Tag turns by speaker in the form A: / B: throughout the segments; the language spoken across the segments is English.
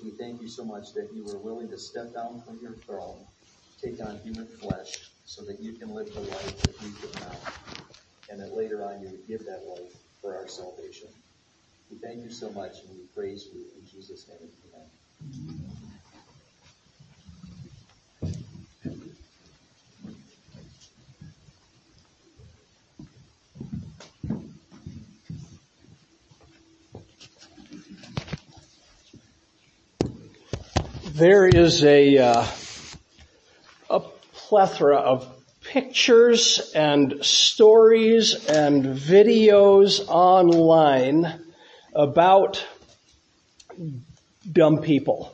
A: we thank you so much that you were willing to step down from your throne, take on human flesh, so that you can live the life that you could not, and that later on you would give that life for our salvation. We thank you so much, and we praise you in Jesus' name. Amen.
B: There is a plethora of pictures and stories and videos online about dumb people.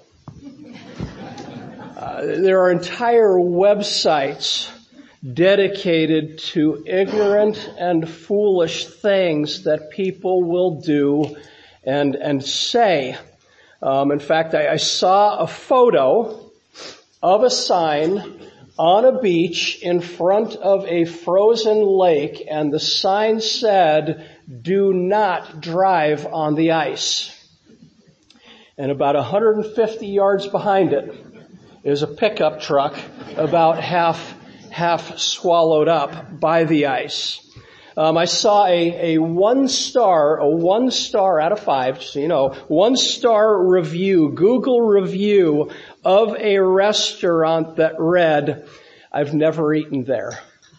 B: There are entire websites dedicated to ignorant and foolish things that people will do and say. In fact, I saw a photo of a sign on a beach in front of a frozen lake, and the sign said, "Do not drive on the ice." And about 150 yards behind it is a pickup truck about half swallowed up by the ice. I saw a 1 star out of 5, so you know, 1 star review, Google review of a restaurant that read, "I've never eaten there."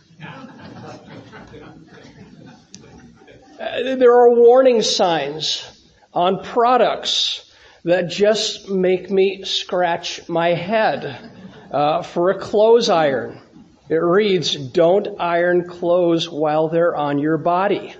B: There are warning signs on products that just make me scratch my head. For a clothes iron, it reads, "Don't iron clothes while they're on your body."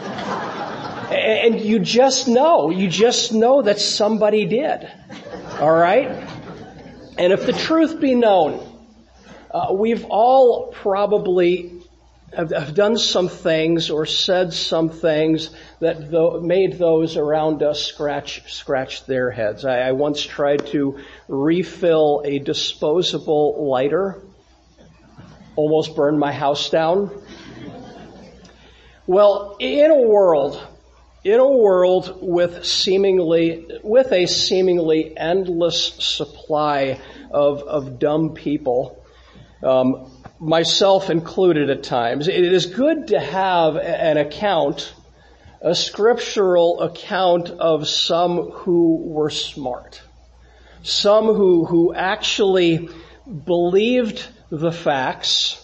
B: And you just know that somebody did. All right? And if the truth be known, we've all probably have done some things or said some things that made those around us scratch their heads. I once tried to refill a disposable lighter. Almost burned my house down. Well, in a world with a seemingly endless supply of dumb people, myself included at times, it is good to have an account, a scriptural account of some who were smart, some who actually believed the facts,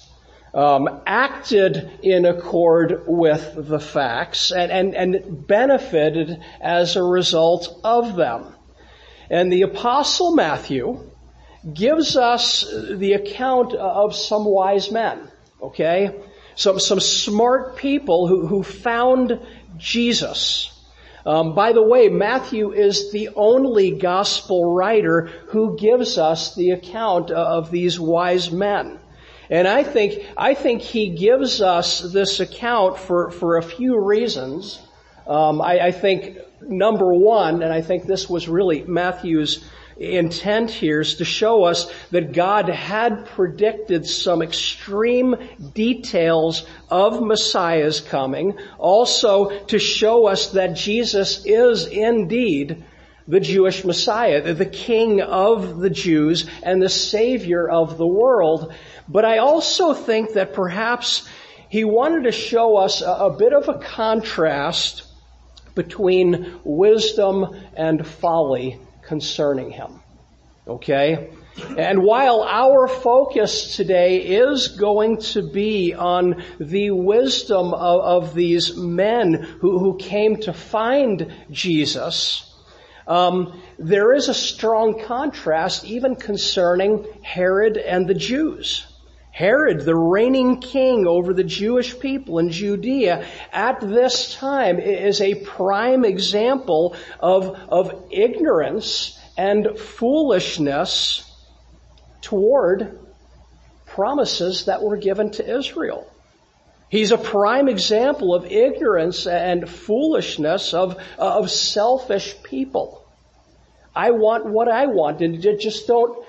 B: acted in accord with the facts, and benefited as a result of them. And the Apostle Matthew gives us the account of some wise men, okay? Some smart people who found Jesus. By the way, Matthew is the only gospel writer who gives us the account of these wise men. And I think he gives us this account for a few reasons. I think number one, and I think this was really Matthew's intent here, is to show us that God had predicted some extreme details of Messiah's coming. Also to show us that Jesus is indeed the Jewish Messiah, the King of the Jews and the Savior of the world. But I also think that perhaps he wanted to show us a bit of a contrast between wisdom and folly concerning him. Okay? And while our focus today is going to be on the wisdom of these men who came to find Jesus, there is a strong contrast even concerning Herod and the Jews. Herod, the reigning king over the Jewish people in Judea at this time, is a prime example of ignorance and foolishness toward promises that were given to Israel. He's a prime example of ignorance and foolishness of selfish people. I want what I want, and just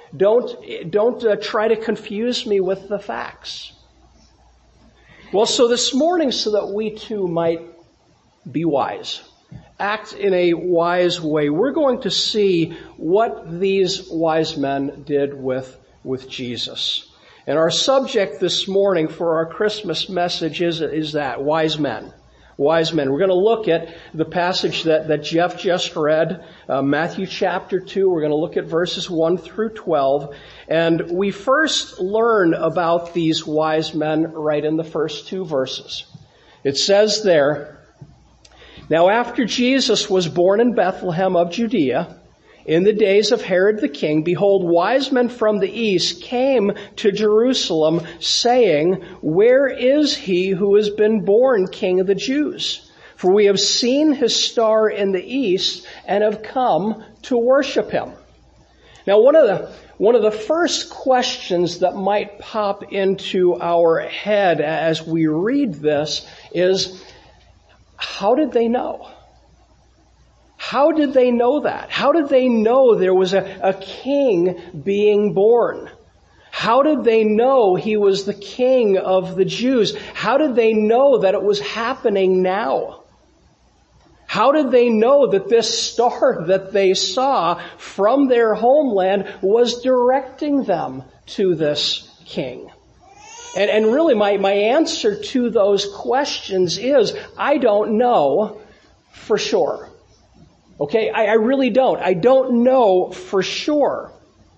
B: don't try to confuse me with the facts. Well, so this morning, so that we too might be wise act in a wise way, we're going to see what these wise men did with Jesus. And our subject this morning for our Christmas message is that, wise men. Wise men. We're going to look at the passage that Jeff just read, Matthew chapter 2. We're going to look at verses 1 through 12. And we first learn about these wise men right in the first two verses. It says there, "Now after Jesus was born in Bethlehem of Judea, in the days of Herod the king, behold, wise men from the east came to Jerusalem, saying, 'Where is he who has been born King of the Jews? For we have seen his star in the east and have come to worship him.'" Now, one of the first questions that might pop into our head as we read this is, how did they know? How did they know that? How did they know there was a king being born? How did they know he was the King of the Jews? How did they know that it was happening now? How did they know that this star that they saw from their homeland was directing them to this king? And really my answer to those questions is, I don't know for sure. Okay, I really don't. I don't know for sure.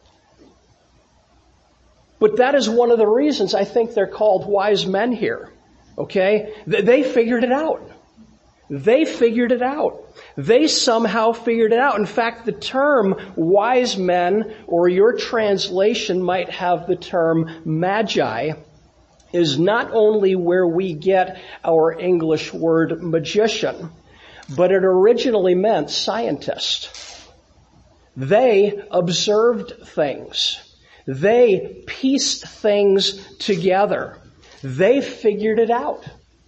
B: But that is one of the reasons I think they're called wise men here. Okay? They figured it out. They figured it out. They somehow figured it out. In fact, the term wise men, or your translation might have the term magi, is not only where we get our English word magician, but it originally meant scientist. They observed things. They pieced things together. They figured it out.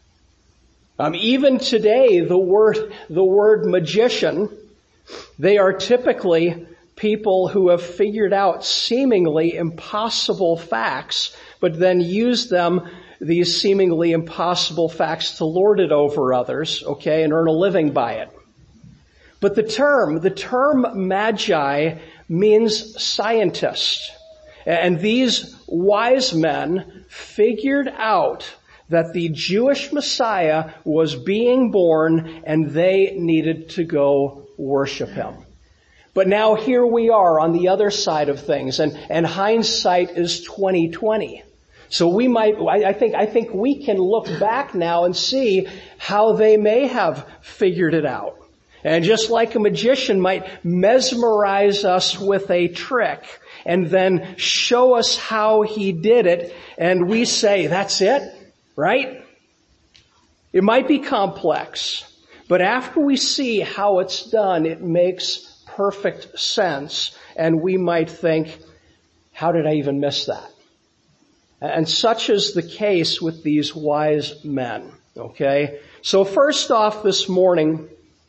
B: Even today, the word magician, they are typically people who have figured out seemingly impossible facts, but then use these seemingly impossible facts to lord it over others, okay, and earn a living by it. But the term magi means scientist. And these wise men figured out that the Jewish Messiah was being born and they needed to go worship him. But now here we are on the other side of things, and hindsight is 20/20. So I think we can look back now and see how they may have figured it out. And just like a magician might mesmerize us with a trick and then show us how he did it, and we say, that's it, right? It might be complex, but after we see how it's done, it makes perfect sense, and we might think, how did I even miss that? And such is the case with these wise men, okay? So first off this morning,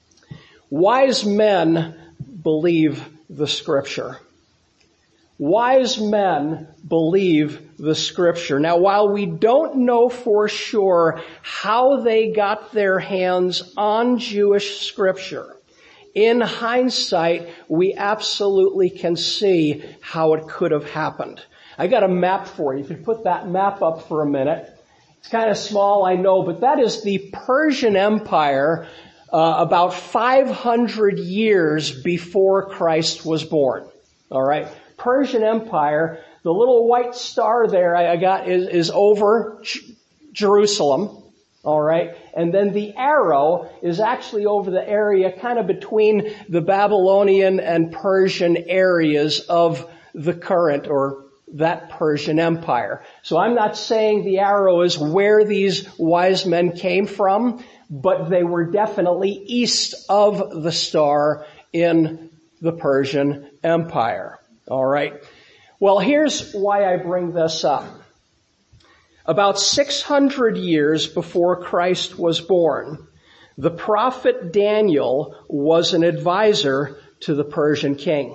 B: wise men believe the Scripture. Wise men believe the Scripture. Now, while we don't know for sure how they got their hands on Jewish Scripture, in hindsight, we absolutely can see how it could have happened. I got a map for you. If you put that map up for a minute. It's kind of small, I know, but that is the Persian Empire about 500 years before Christ was born. All right? Persian Empire, the little white star there I got is over Jerusalem. All right? And then the arrow is actually over the area kind of between the Babylonian and Persian areas of the current or that Persian Empire. So I'm not saying the arrow is where these wise men came from, but they were definitely east of the star in the Persian Empire. All right. Well, here's why I bring this up. About 600 years before Christ was born, the prophet Daniel was an advisor to the Persian king.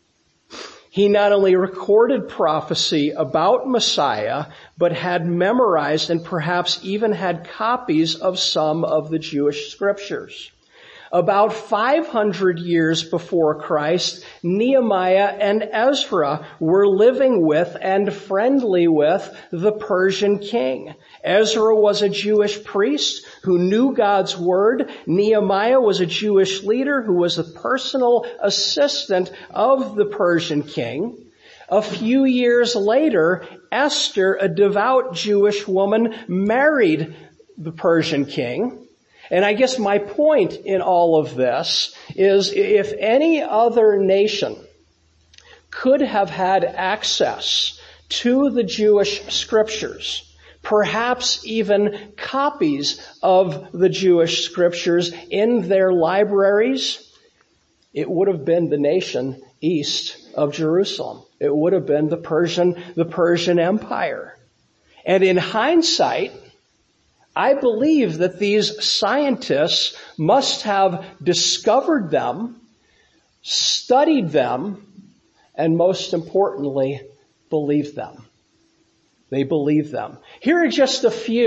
B: He not only recorded prophecy about Messiah, but had memorized and perhaps even had copies of some of the Jewish scriptures. About 500 years before Christ, Nehemiah and Ezra were living with and friendly with the Persian king. Ezra was a Jewish priest who knew God's word. Nehemiah was a Jewish leader who was the personal assistant of the Persian king. A few years later, Esther, a devout Jewish woman, married the Persian king. And I guess my point in all of this is if any other nation could have had access to the Jewish scriptures, perhaps even copies of the Jewish scriptures in their libraries, it would have been the nation east of Jerusalem. It would have been the Persian Empire. And in hindsight, I believe that these scientists must have discovered them, studied them, and most importantly, believed them. They believed them. Here are just a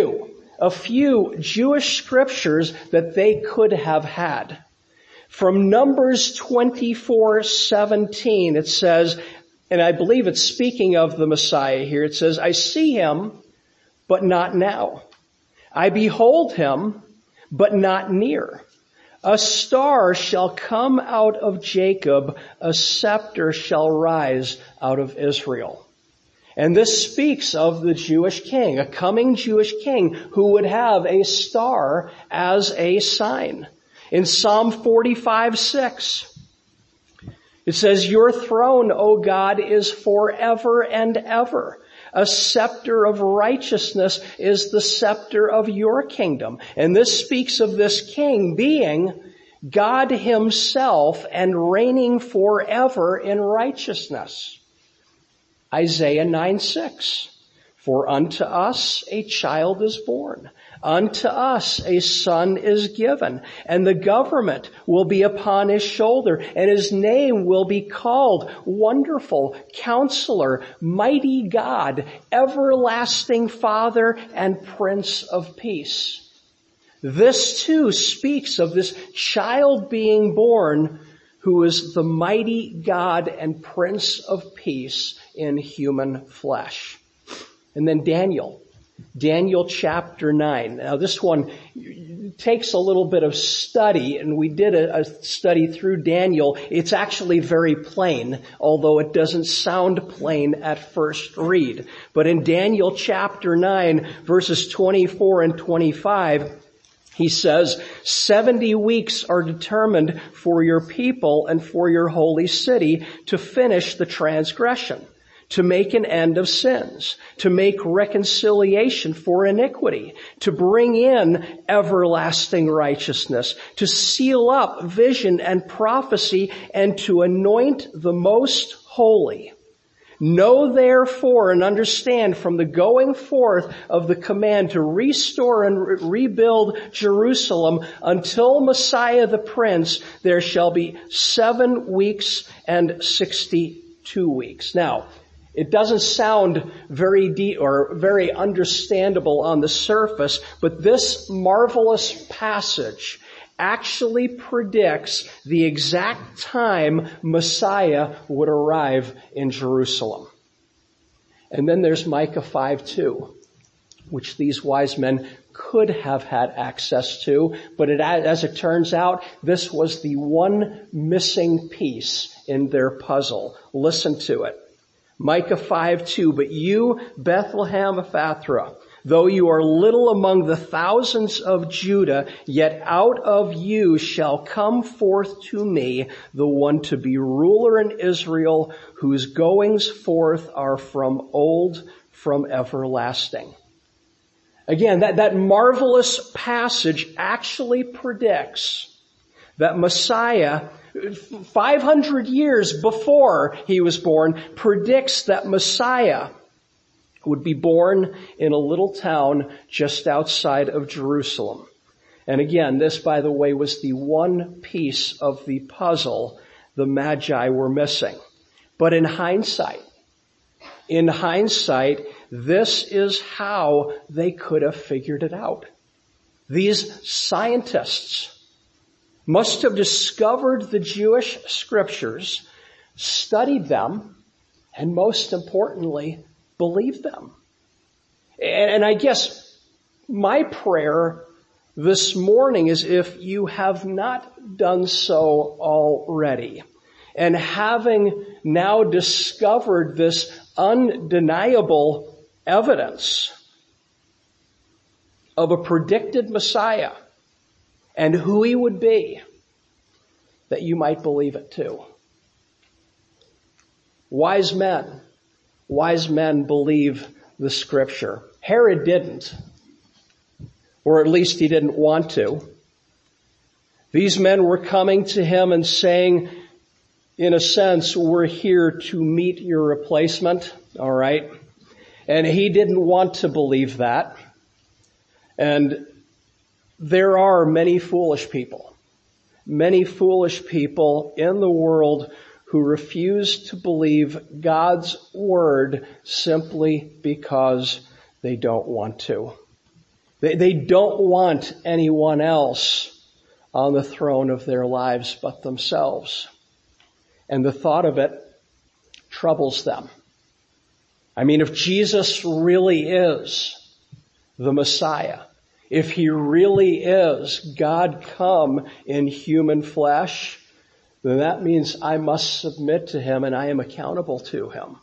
B: few Jewish scriptures that they could have had. From Numbers 24:17, it says, and I believe it's speaking of the Messiah here, it says, I see him, but not now. I behold him, but not near. A star shall come out of Jacob, a scepter shall rise out of Israel. And this speaks of the Jewish king, a coming Jewish king who would have a star as a sign. In Psalm 45:6, it says, your throne, O God, is forever and ever. A scepter of righteousness is the scepter of your kingdom. And this speaks of this king being God himself and reigning forever in righteousness. Isaiah 9:6, for unto us a child is born. Unto us a son is given, and the government will be upon his shoulder, and his name will be called Wonderful, Counselor, Mighty God, Everlasting Father, and Prince of Peace. This too speaks of this child being born who is the mighty God and Prince of Peace in human flesh. And then Daniel chapter 9. Now this one takes a little bit of study, and we did a study through Daniel. It's actually very plain, although it doesn't sound plain at first read. But in Daniel chapter 9, verses 24 and 25, he says, 70 weeks are determined for your people and for your holy city to finish the transgression, to make an end of sins, to make reconciliation for iniquity, to bring in everlasting righteousness, to seal up vision and prophecy, and to anoint the most holy. Know therefore and understand from the going forth of the command to restore and rebuild Jerusalem until Messiah the Prince, there shall be 7 weeks and 62 weeks. Now, it doesn't sound very deep or very understandable on the surface, but this marvelous passage actually predicts the exact time Messiah would arrive in Jerusalem. And then there's Micah 5:2, which these wise men could have had access to, but as it turns out, this was the one missing piece in their puzzle. Listen to it. Micah 5:2, but you, Bethlehem Ephrathah, though you are little among the thousands of Judah, yet out of you shall come forth to me the one to be ruler in Israel, whose goings forth are from old, from everlasting. Again, that marvelous passage actually predicts that Messiah, 500 years before he was born, predicts that Messiah would be born in a little town just outside of Jerusalem. And again, this, by the way, was the one piece of the puzzle the Magi were missing. But in hindsight, this is how they could have figured it out. These scientists must have discovered the Jewish scriptures, studied them, and most importantly, believed them. And I guess my prayer this morning is, if you have not done so already, and having now discovered this undeniable evidence of a predicted Messiah and who he would be, that you might believe it too. Wise men believe the scripture. Herod didn't, or at least he didn't want to. These men were coming to him and saying, in a sense, we're here to meet your replacement, all right? And he didn't want to believe that. And there are many foolish people in the world who refuse to believe God's word simply because they don't want to. They don't want anyone else on the throne of their lives but themselves. And the thought of it troubles them. I mean, if Jesus really is the Messiah, if he really is God come in human flesh, then that means I must submit to him and I am accountable to him.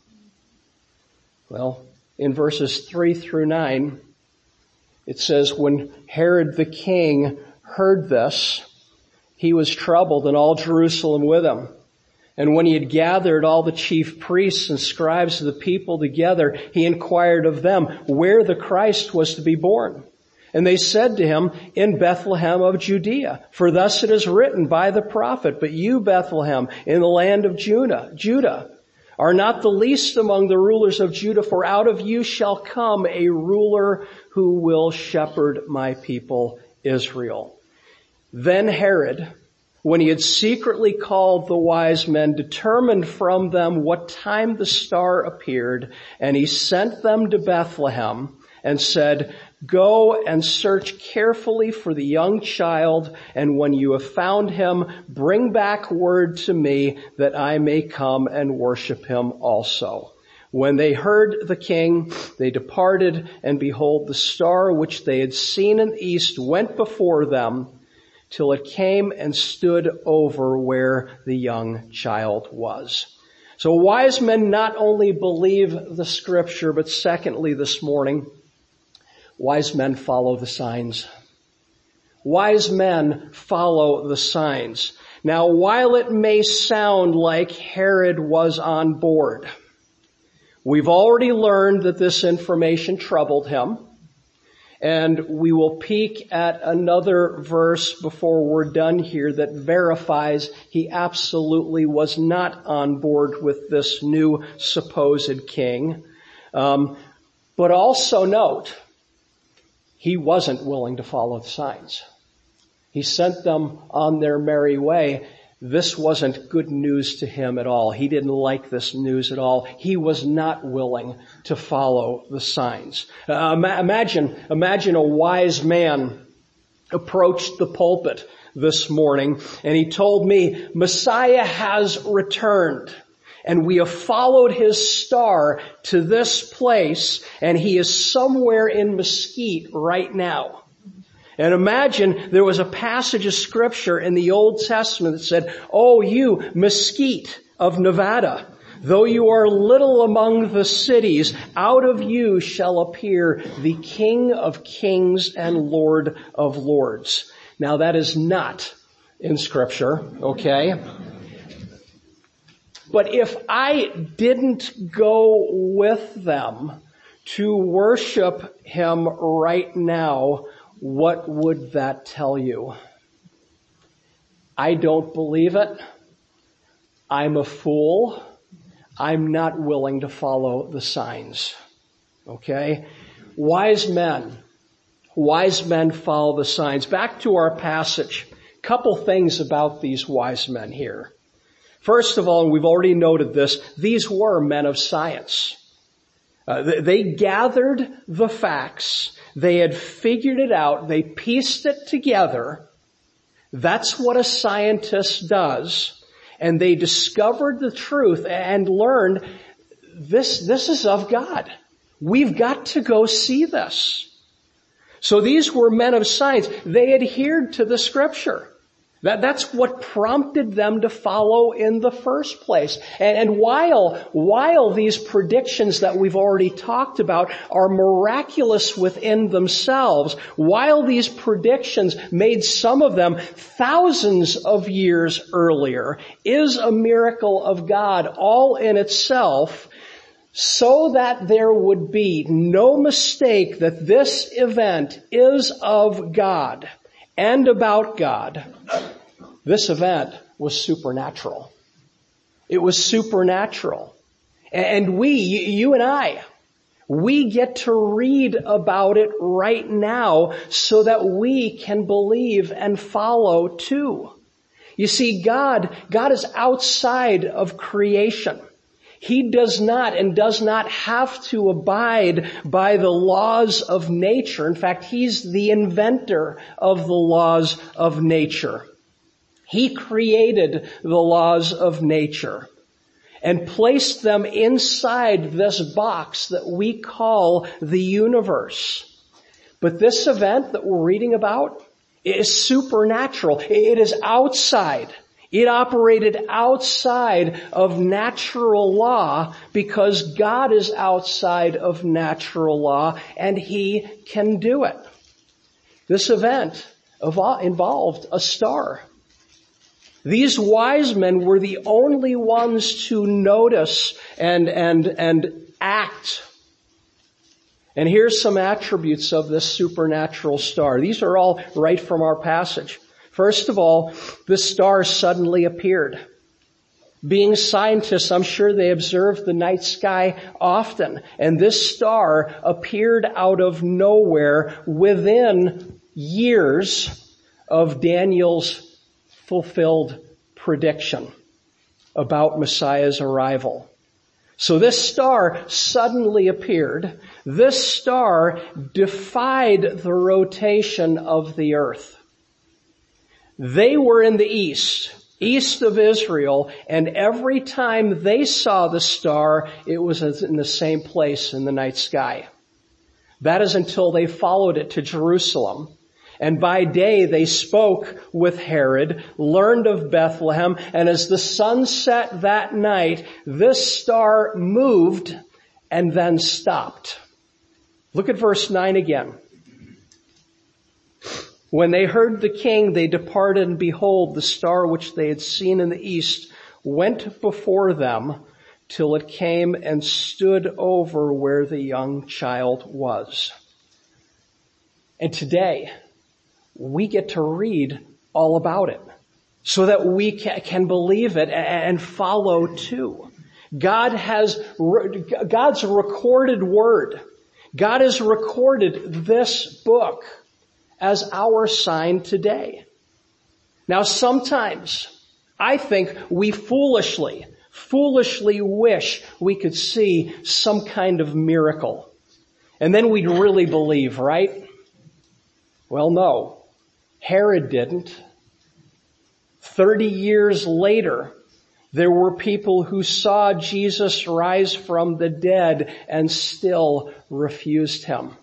B: Well, in verses 3 through 9, it says, when Herod the king heard this, he was troubled, and all Jerusalem with him. And when he had gathered all the chief priests and scribes of the people together, he inquired of them where the Christ was to be born. And they said to him, in Bethlehem of Judea, for thus it is written by the prophet, but you, Bethlehem, in the land of Judah, are not the least among the rulers of Judah, for out of you shall come a ruler who will shepherd my people Israel. Then Herod, when he had secretly called the wise men, determined from them what time the star appeared, and he sent them to Bethlehem and said, go and search carefully for the young child, and when you have found him, bring back word to me that I may come and worship him also. When they heard the king, they departed, and behold, the star which they had seen in the east went before them, till it came and stood over where the young child was. So wise men not only believe the scripture, but secondly this morning, wise men follow the signs. Wise men follow the signs. Now, while it may sound like Herod was on board, we've already learned that this information troubled him. And we will peek at another verse before we're done here that verifies he absolutely was not on board with this new supposed king. But also note, he wasn't willing to follow the signs. He sent them on their merry way. This wasn't good news to him at all. He didn't like this news at all. He was not willing to follow the signs. Imagine a wise man approached the pulpit this morning and he told me, Messiah has returned and we have followed his star to this place and he is somewhere in Mesquite right now. And imagine there was a passage of scripture in the Old Testament that said, oh, you Mesquite of Nevada, though you are little among the cities, out of you shall appear the King of kings and Lord of lords. Now that is not in scripture, okay? But if I didn't go with them to worship him right now, what would that tell you? I don't believe it. I'm a fool. I'm not willing to follow the signs. Okay? Wise men follow the signs. Back to our passage. Couple things about these wise men here. First of all, and we've already noted this, these were men of science. They gathered the facts. They had figured it out. They pieced it together That's what a scientist does. And they discovered the truth and learned this is of God. We've got to go see this. So these were men of science. They adhered to the Scripture. That's what prompted them to follow in the first place. And while these predictions that we've already talked about are miraculous within themselves, while these predictions made some of them thousands of years earlier, is a miracle of God all in itself, so that there would be no mistake that this event is of God and about God. This event was supernatural. It was supernatural. And you and I, we get to read about it right now so that we can believe and follow too. You see, God is outside of creation. He does not and does not have to abide by the laws of nature. In fact, He's the inventor of the laws of nature. He created the laws of nature and placed them inside this box that we call the universe. But this event that we're reading about is supernatural. It is outside. It operated outside of natural law because God is outside of natural law and He can do it. This event involved a star. These wise men were the only ones to notice and act. And here's some attributes of this supernatural star. These are all right from our passage. First of all, the star suddenly appeared. Being scientists, I'm sure they observed the night sky often. And this star appeared out of nowhere within years of Daniel's fulfilled prediction about Messiah's arrival. So this star suddenly appeared. This star defied the rotation of the earth. They were in the east of Israel, and every time they saw the star, it was in the same place in the night sky. That is until they followed it to Jerusalem. And by day they spoke with Herod, learned of Bethlehem, and as the sun set that night, this star moved and then stopped. Look at verse 9 again. When they heard the king, they departed, and behold, the star which they had seen in the east went before them till it came and stood over where the young child was. And today, we get to read all about it so that we can believe it and follow too. God's recorded word. God has recorded this book as our sign today. Now sometimes I think we foolishly wish we could see some kind of miracle. And then we'd really believe, right? Well, no. Herod didn't. 30 years later, there were people who saw Jesus rise from the dead and still refused Him.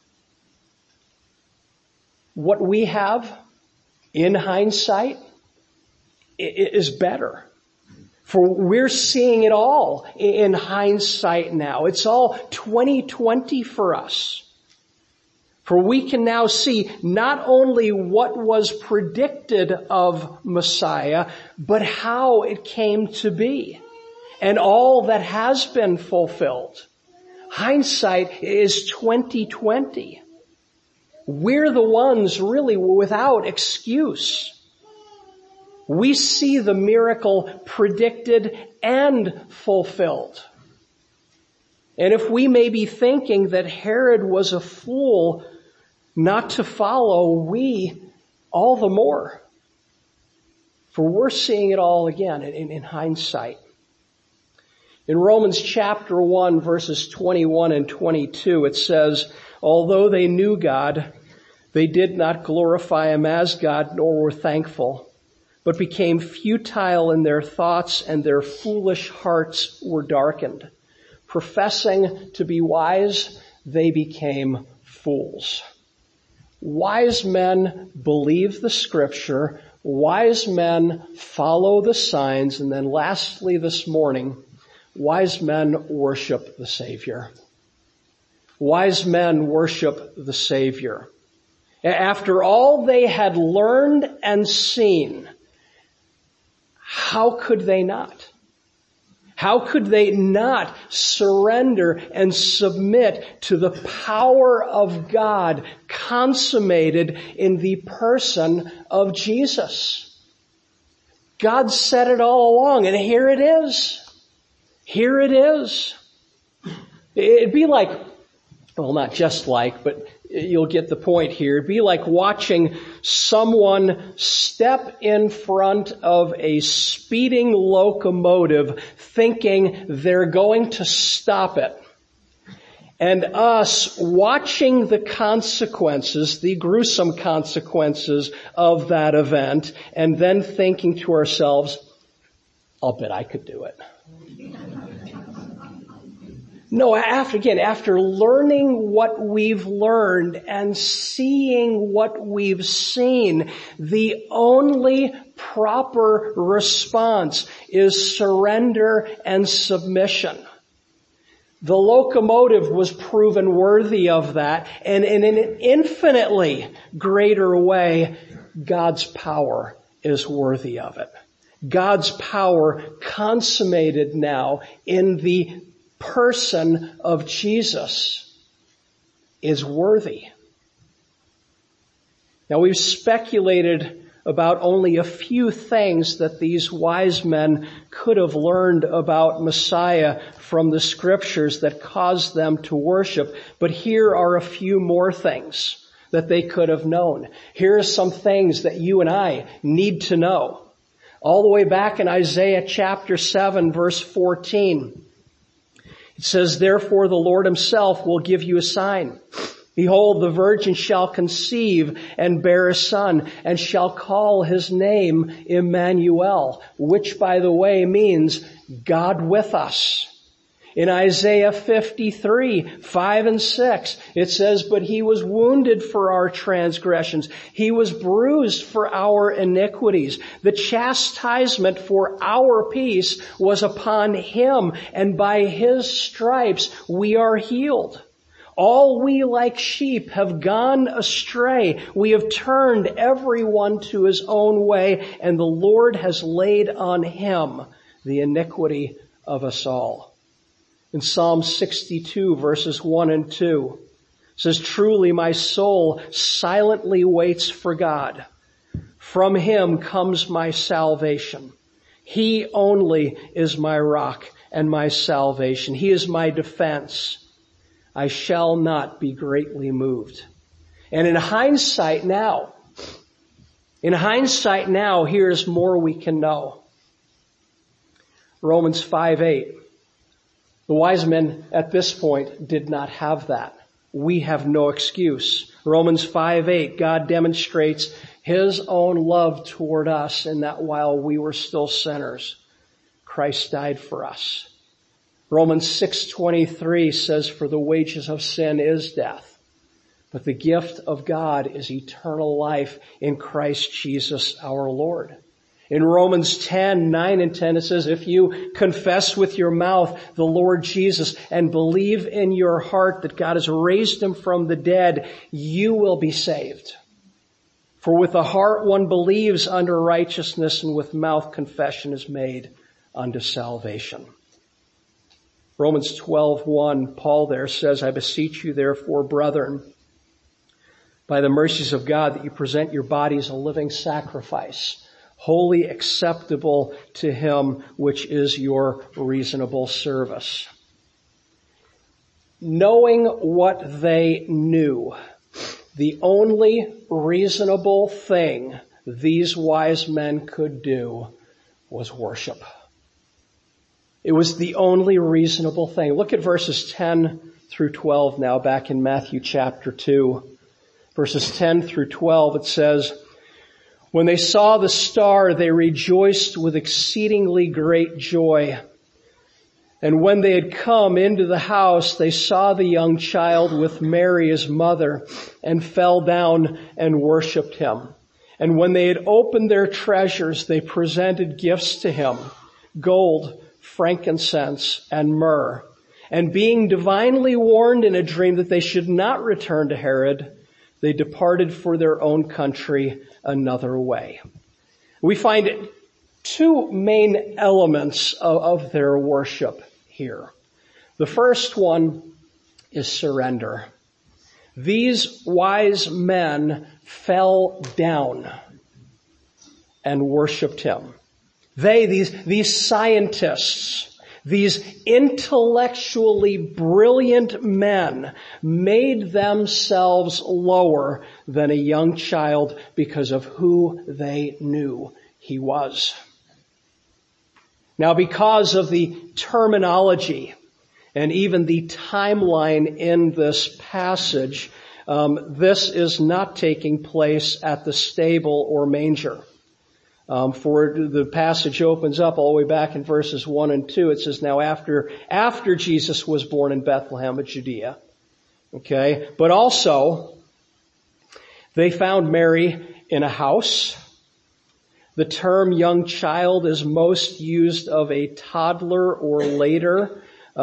B: What we have, in hindsight, is better. For we're seeing it all in hindsight now. It's all 2020 for us. For we can now see not only what was predicted of Messiah, but how it came to be, and all that has been fulfilled. Hindsight is 2020. We're the ones really without excuse. We see the miracle predicted and fulfilled. And if we may be thinking that Herod was a fool not to follow, we all the more. For we're seeing it all again in hindsight. In Romans chapter 1, verses 21 and 22, it says, although they knew God, they did not glorify Him as God, nor were thankful, but became futile in their thoughts, and their foolish hearts were darkened. Professing to be wise, they became fools. Wise men believe the Scripture. Wise men follow the signs. And then lastly this morning, wise men worship the Savior. Wise men worship the Savior. After all they had learned and seen, how could they not? How could they not surrender and submit to the power of God consummated in the person of Jesus? God said it all along, and here it is. Here it is. It'd be like, well, not just like, but you'll get the point here. It'd be like watching someone step in front of a speeding locomotive thinking they're going to stop it. And us watching the consequences, the gruesome consequences of that event, and then thinking to ourselves, I'll bet I could do it. No, after learning what we've learned and seeing what we've seen, the only proper response is surrender and submission. The locomotive was proven worthy of that, and in an infinitely greater way, God's power is worthy of it. God's power consummated now in the person of Jesus is worthy. Now we've speculated about only a few things that these wise men could have learned about Messiah from the Scriptures that caused them to worship, but here are a few more things that they could have known. Here are some things that you and I need to know. All the way back in Isaiah chapter 7 verse 14. It says, therefore the Lord himself will give you a sign. Behold, the virgin shall conceive and bear a son, and shall call his name Emmanuel, which, by the way, means God with us. In Isaiah 53, 5 and 6, it says, but he was wounded for our transgressions. He was bruised for our iniquities. The chastisement for our peace was upon him, and by his stripes we are healed. All we like sheep have gone astray. We have turned everyone to his own way, and the Lord has laid on him the iniquity of us all. In Psalm 62 verses 1 and 2, it says, truly my soul silently waits for God. From him comes my salvation. He only is my rock and my salvation. He is my defense. I shall not be greatly moved. And in hindsight now, here's more we can know. Romans 5:8. The wise men at this point did not have that. We have no excuse. Romans 5:8, God demonstrates his own love toward us in that while we were still sinners, Christ died for us. Romans 6:23 says, for the wages of sin is death, but the gift of God is eternal life in Christ Jesus our Lord. In Romans 10, 9 and 10, it says, if you confess with your mouth the Lord Jesus and believe in your heart that God has raised him from the dead, you will be saved. For with the heart one believes unto righteousness, and with mouth confession is made unto salvation. Romans 12:1, Paul there says, I beseech you therefore, brethren, by the mercies of God, that you present your bodies a living sacrifice, wholly acceptable to him, which is your reasonable service. Knowing what they knew, the only reasonable thing these wise men could do was worship. It was the only reasonable thing. Look at verses 10 through 12 now, back in Matthew chapter 2. Verses 10 through 12, it says, When they saw the star, they rejoiced with exceedingly great joy. And when they had come into the house, they saw the young child with Mary his mother, and fell down and worshipped him. And when they had opened their treasures, they presented gifts to him, gold, frankincense, and myrrh. And being divinely warned in a dream that they should not return to Herod, they departed for their own country another way. We find two main elements of their worship here. The first one is surrender. These wise men fell down and worshiped him. These scientists, these intellectually brilliant men made themselves lower than a young child because of who they knew he was. Now, because of the terminology and even the timeline in this passage, this is not taking place at the stable or manger. For the passage opens up all the way back in verses 1 and 2. It says, now after Jesus was born in Bethlehem of Judea. Okay. But also, they found Mary in a house. The term young child is most used of a toddler or later,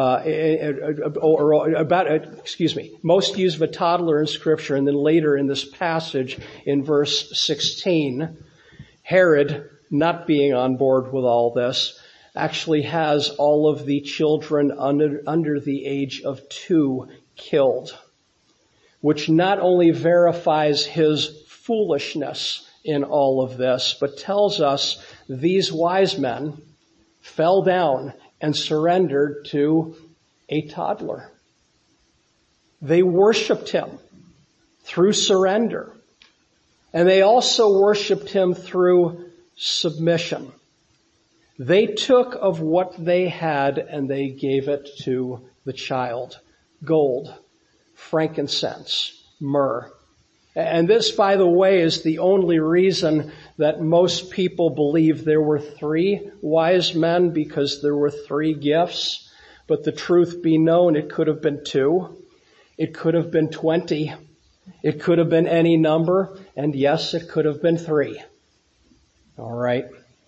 B: most used of a toddler in Scripture, and then later in this passage in verse 16, Herod, not being on board with all this, actually has all of the children under the age of 2 killed, which not only verifies his foolishness in all of this, but tells us these wise men fell down and surrendered to a toddler. They worshiped him through surrender. And they also worshiped him through submission. They took of what they had and they gave it to the child. Gold, frankincense, myrrh. And this, by the way, is the only reason that most people believe there were 3 wise men, because there were 3 gifts. But the truth be known, it could have been 2. It could have been 20. It could have been any number. And yes, it could have been 3. All right.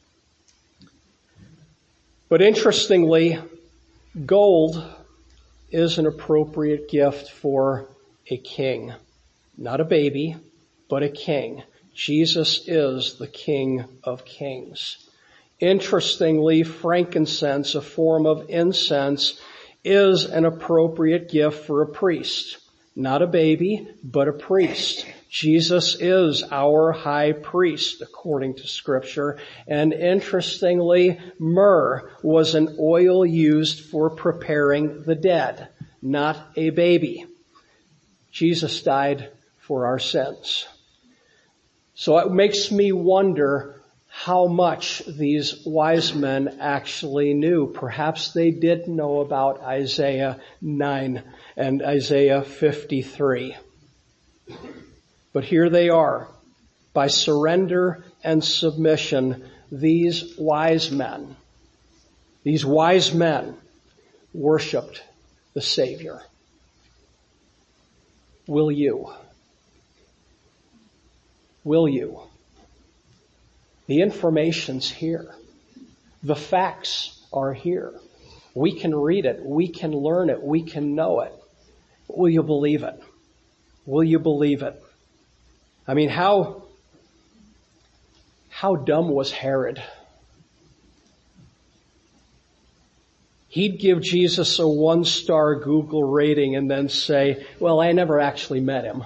B: But interestingly, gold is an appropriate gift for a king. Not a baby, but a king. Jesus is the King of Kings. Interestingly, frankincense, a form of incense, is an appropriate gift for a priest. Not a baby, but a priest. Jesus is our high priest, according to Scripture. And interestingly, myrrh was an oil used for preparing the dead, not a baby. Jesus died for our sins. So it makes me wonder how much these wise men actually knew. Perhaps they did know about Isaiah 9 and Isaiah 53. But here they are. By surrender and submission, these wise men worshiped the Savior. Will you? Will you? The information's here. The facts are here. We can read it. We can learn it. We can know it. Will you believe it? Will you believe it? I mean, how dumb was Herod? He'd give Jesus a 1-star Google rating and then say, well, I never actually met him.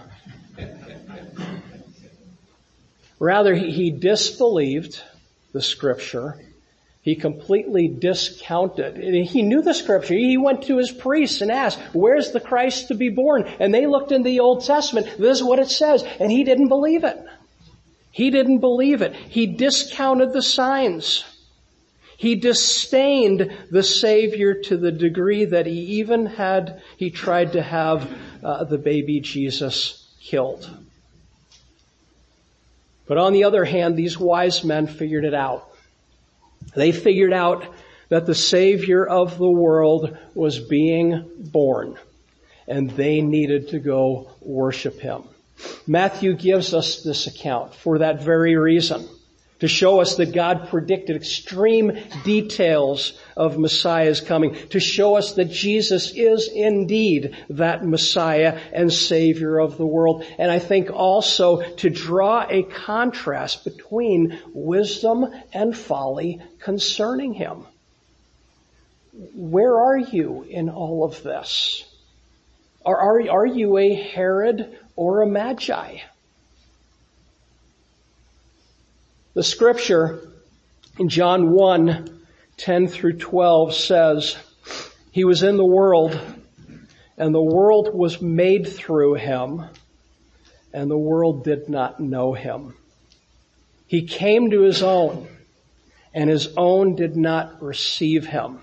B: Rather, he disbelieved the Scripture. He completely discounted. He knew the Scripture. He went to his priests and asked, where's the Christ to be born? And they looked in the Old Testament. This is what it says. And he didn't believe it. He didn't believe it. He discounted the signs. He disdained the Savior to the degree that he tried to have the baby Jesus killed. But on the other hand, these wise men figured it out. They figured out that the Savior of the world was being born, and they needed to go worship him. Matthew gives us this account for that very reason, to show us that God predicted extreme details of Messiah's coming, to show us that Jesus is indeed that Messiah and Savior of the world. And I think also to draw a contrast between wisdom and folly concerning him. Where are you in all of this? Are you a Herod or a Magi? The scripture in John 1:10-12 says, "He was in the world, and the world was made through him, and the world did not know him. He came to his own, and his own did not receive him.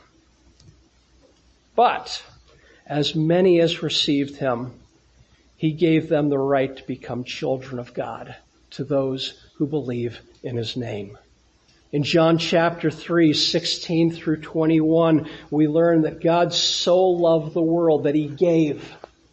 B: But as many as received him, he gave them the right to become children of God, to those who believe in his name." In John chapter 3:16-21, we learn that God so loved the world that he gave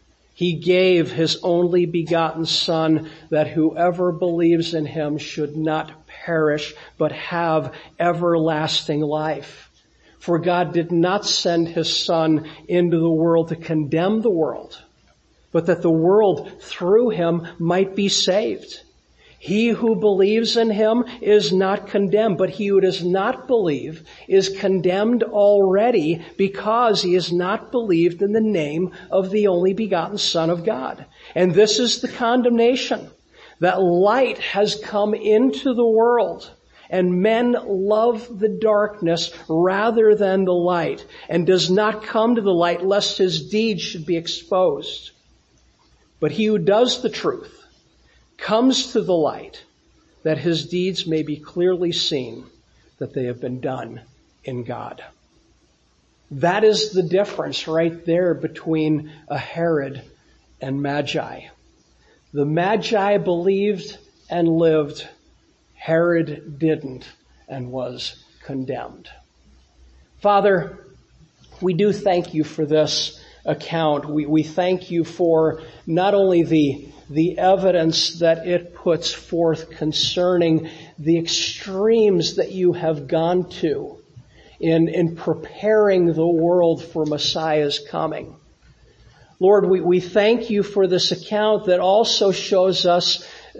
B: his only begotten Son, that whoever believes in him should not perish, but have everlasting life. For God did not send his Son into the world to condemn the world, but that the world through him might be saved. He who believes in him is not condemned, but he who does not believe is condemned already, because he has not believed in the name of the only begotten Son of God. And this is the condemnation, that light has come into the world, and men love the darkness rather than the light, and does not come to the light lest his deeds should be exposed. But he who does the truth comes to the light, that his deeds may be clearly seen, that they have been done in God. That is the difference right there between a Herod and Magi. The Magi believed and lived. Herod didn't and was condemned. Father, we do thank you for this account. We thank you for not only the evidence that it puts forth concerning the extremes that you have gone to in preparing the world for Messiah's coming. Lord, we thank you for this account that also shows us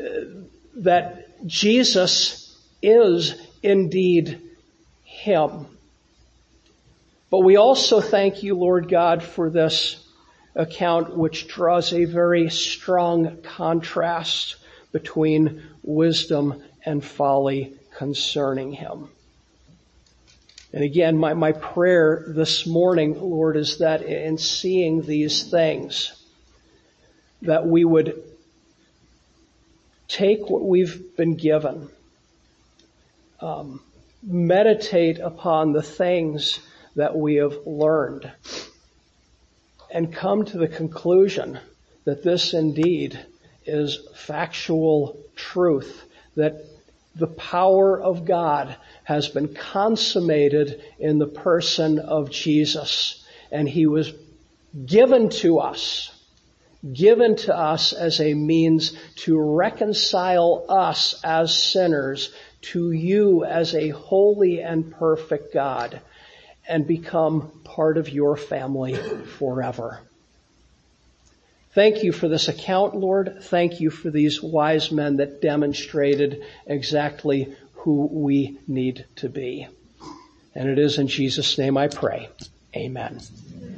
B: that Jesus is indeed him. But we also thank you, Lord God, for this account which draws a very strong contrast between wisdom and folly concerning him. And again, my prayer this morning, Lord, is that in seeing these things, that we would take what we've been given, meditate upon the things that we have learned, and come to the conclusion that this indeed is factual truth, that the power of God has been consummated in the person of Jesus, and he was given to us as a means to reconcile us as sinners to you as a holy and perfect God, and become part of your family forever. Thank you for this account, Lord. Thank you for these wise men that demonstrated exactly who we need to be. And it is in Jesus' name I pray. Amen.